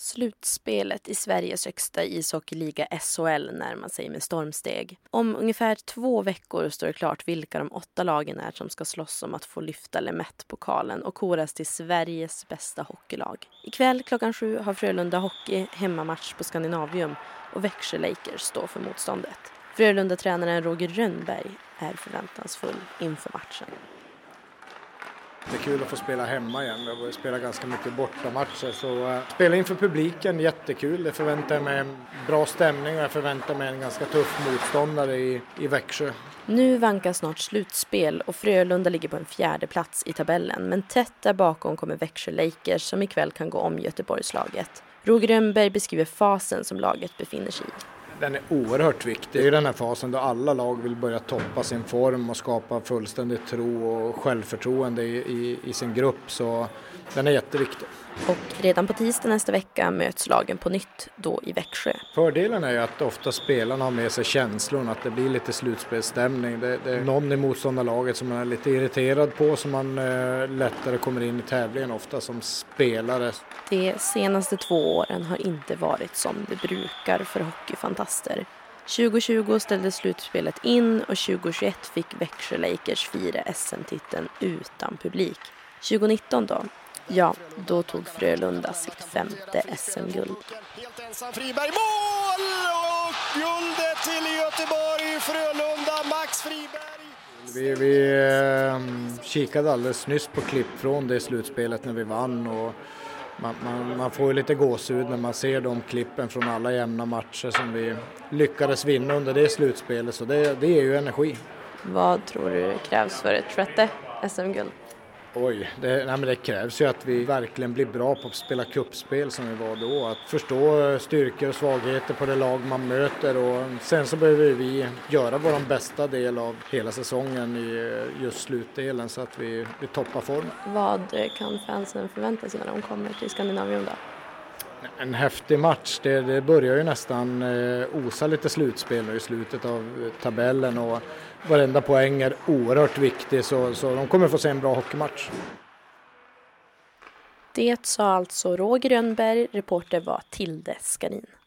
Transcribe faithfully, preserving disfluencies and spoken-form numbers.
Slutspelet i Sveriges högsta ishockeyliga S H L närmar sig med stormsteg. Om ungefär två veckor står det klart vilka de åtta lagen är som ska slåss om att få lyfta Lemett-pokalen och koras till Sveriges bästa hockeylag. Ikväll klockan sju har Frölunda Hockey hemmamatch på Skandinavium och Växjö Lakers står för motståndet. Frölunda-tränaren Roger Rönnberg är förväntansfull inför matchen. Det är kul att få spela hemma igen. Jag har spelat ganska mycket bortamatcher. Så uh, spela inför publiken, jättekul. Jag förväntar mig en bra stämning och jag förväntar mig en ganska tuff motståndare i, i Växjö. Nu vankas snart slutspel och Frölunda ligger på en fjärde plats i tabellen. Men tätt där bakom kommer Växjö Lakers som ikväll kan gå om Göteborgslaget. Roger Rönnberg beskriver fasen som laget befinner sig i. Den är oerhört viktig. Det är den här fasen då alla lag vill börja toppa sin form och skapa fullständig tro och självförtroende i, i, i sin grupp. Så den är jätteviktig. Och redan på tisdag nästa vecka möts lagen på nytt då i Växjö. Fördelen är ju att ofta spelarna har med sig känslor, att det blir lite slutspelsstämning. Det, det är någon i motståndarlaget som man är lite irriterad på som man eh, lättare kommer in i tävlingen ofta som spelare. De senaste två åren har inte varit som det brukar för hockeyfantaster. tjugo tjugo ställde slutspelet in och tjugo tjugoett fick Växjö Lakers fira S M-titeln utan publik. tjugo nitton då? Ja, då tog Frölunda sitt femte S M-guld. Helt ensam Friberg, mål! Och guldet till Göteborg, Frölunda, Max Friberg. Vi, vi eh, kikade alldeles nyss på klipp från det slutspelet när vi vann och man, man, man får ju lite gåshud när man ser de klippen från alla jämna matcher som vi lyckades vinna under det slutspelet, så det, det är ju energi. Vad tror du krävs för ett sjätte S M-guld? Oj, det, nej men det krävs ju att vi verkligen blir bra på att spela kuppspel som vi var då. Att förstå styrkor och svagheter på det lag man möter och sen så behöver vi göra vår bästa del av hela säsongen i just slutdelen så att vi, vi toppar formen. Vad kan fansen förvänta sig när de kommer till Skandinavium då? En häftig match, det, det börjar ju nästan eh, osa lite slutspel i slutet av tabellen och varenda poäng är oerhört viktig så, så de kommer få se en bra hockeymatch. Det sa alltså Roger Rönnberg, reporter var Tilde Skarin.